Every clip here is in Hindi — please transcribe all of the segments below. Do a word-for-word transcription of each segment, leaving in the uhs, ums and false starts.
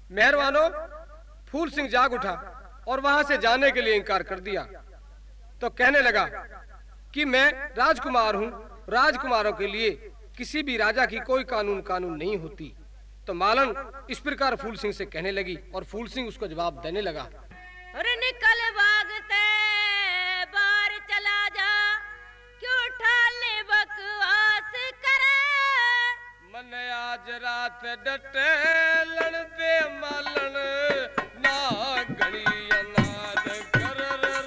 मेहरबानो फूल सिंह जाग उठा और वहां से जाने के लिए इनकार कर दिया। तो कहने लगा कि मैं राजकुमार हूं, राजकुमारों के लिए किसी भी राजा की कोई कानून कानून नहीं होती। तो मालन इस प्रकार फूल सिंह से कहने लगी और फूल सिंह उसको जवाब देने लगा। अरे निकल भागते बाहर चला जा, क्यों ठाले बकवास करे। मन आज रात डटे लड़ दे मालन ना घड़ी अनाद कर।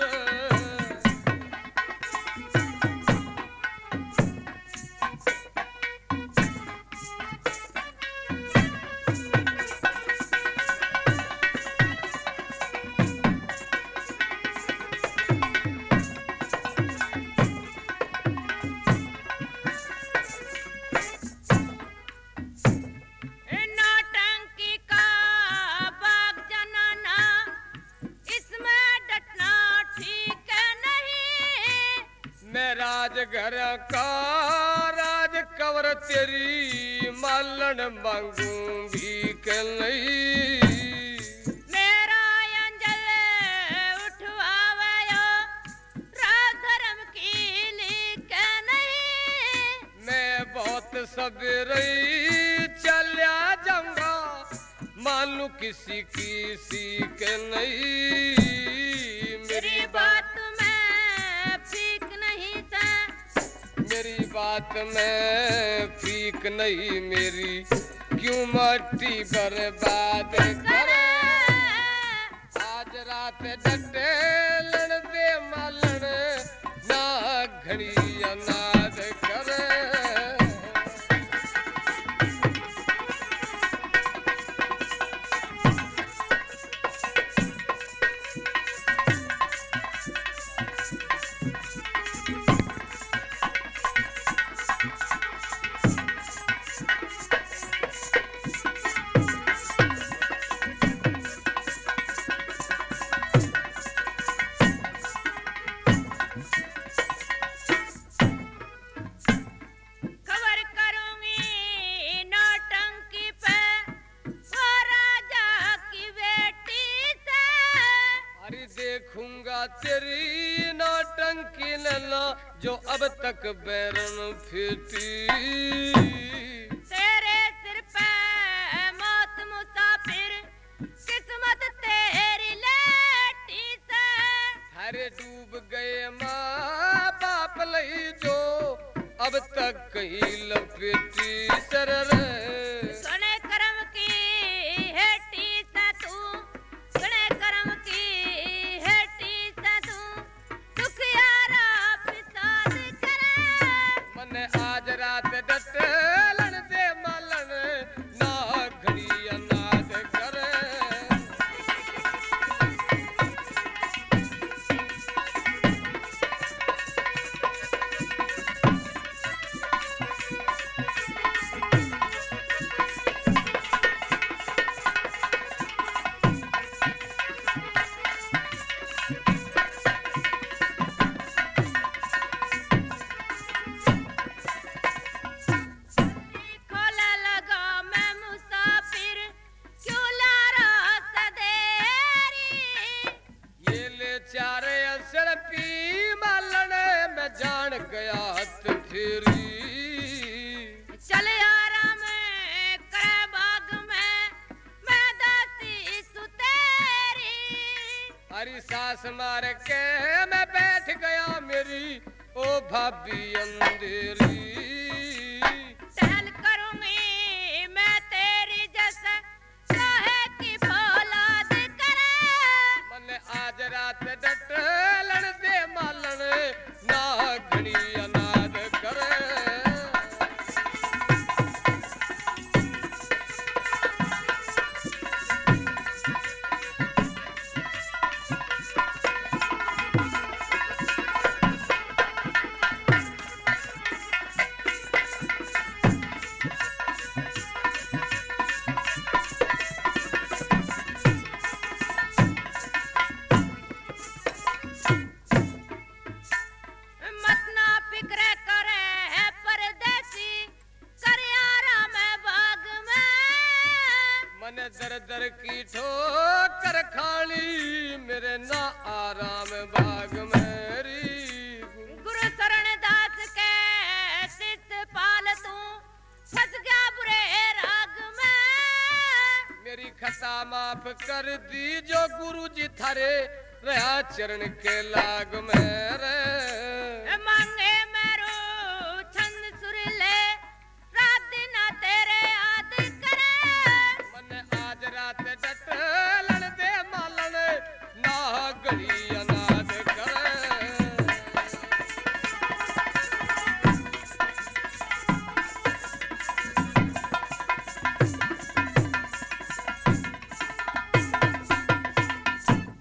घर का राज कवर तेरी मालन मांगू भी के नहीं। मेरा अंजल उठवावयो राज धर्म की लीक नहीं। मैं बहुत सवेरे चलिया जाऊंगा, मानू किसी की सीख नहीं। मेरी बात में मेरी बात में फीक नहीं, मेरी क्यों मट्टी बर्बाद करे। आज रात डटे लड़ दे मालन ना घड़ी अनाद करे। तेरी नौटंकी नैना जो अब तक बैरन फिरती। तेरे सिर पे मौत मुसाफिर, किस्मत तेरी लेटी से। थारे डूब गए माँ बाप लई जो अब तक कहीं लपेटी सरर। सुने करम की हेटी से तू, सुने करम की आज रात डटे लड़ दे मालन ना घड़ी अनाद करे। जान गया हथ फेरी। चल आराम करे बाग में मैं दासी सुतेरी। हरी सास मार के मैं बैठ गया मेरी ओ भाभी अंधेरी। टहल करूंगी मैं तेरी जैसे चाहे की फौलाद करे। मन आज रात डट लड़ दे मालन ना घड़ी अनाद करे। दर की ठोकर खाली मेरे ना आराम बाग मेरी। गुरु शरण दास के शिष्य पाल तू फंस गया बुरे राग में। मेरी खता माफ कर दी जो गुरु जी थारे रहा चरण के लाग में रे।